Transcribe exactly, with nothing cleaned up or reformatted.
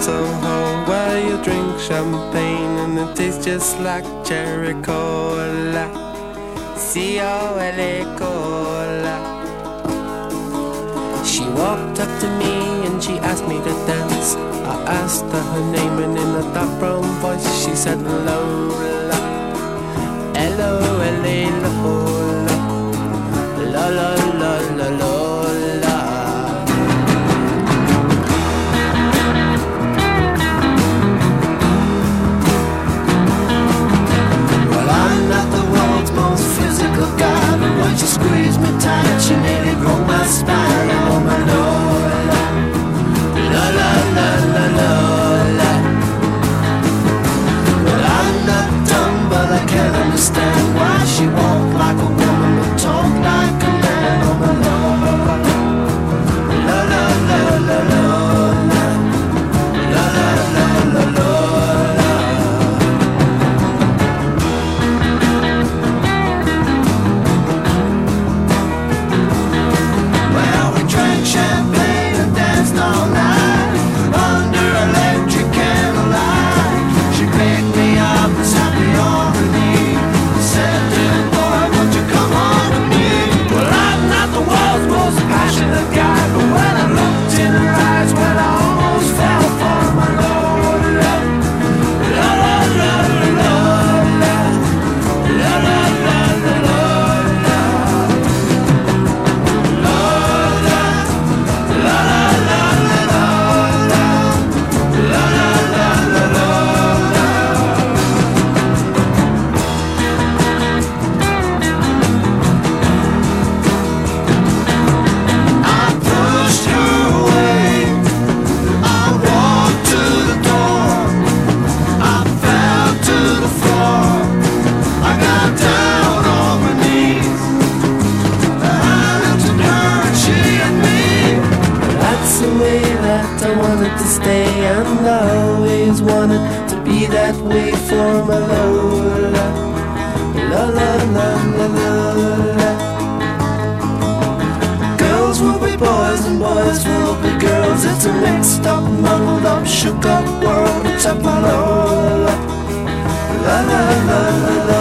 Soho, where you drink champagne and it tastes just like cherry cola. C O L A cola. She walked up to me and she asked me to dance. I asked her her name and in a dark brown voice she said Lola. L O L A Lola. La la la la Lola. Well, I'm not the world's most physical guy, but when she squeezed me tight, she nearly broke my spine. Oh my Lola, la la la la Lola. Well, I'm not dumb, but I can't understand why she walked like a woman but talked like a man. Oh my Lola, la la la la Lola, la la la la Lola. Well, we drank champagne and danced all night under electric candlelight. She picked me up and sat me on her knee, said, "Dear boy, won't you come on with me?" Well, I'm not the world's most passionate guy, but when I looked in her eyes, well, I almost fell for my Lola. La la la la Lola, la la la la Lola, Lola, la la la la Lola, la la la la Lola. I pushed her away, I walked to the door, I fell to the floor, I got down on my knees, I looked at her and she at me. That's the way that I wanted to stay, and I always wanted to be that way for my Lola. La la la la Lola. Girls will be boys and boys will be girls. It's a mixed up, muddled up, shook up world. It's up my Lola. La la la la la.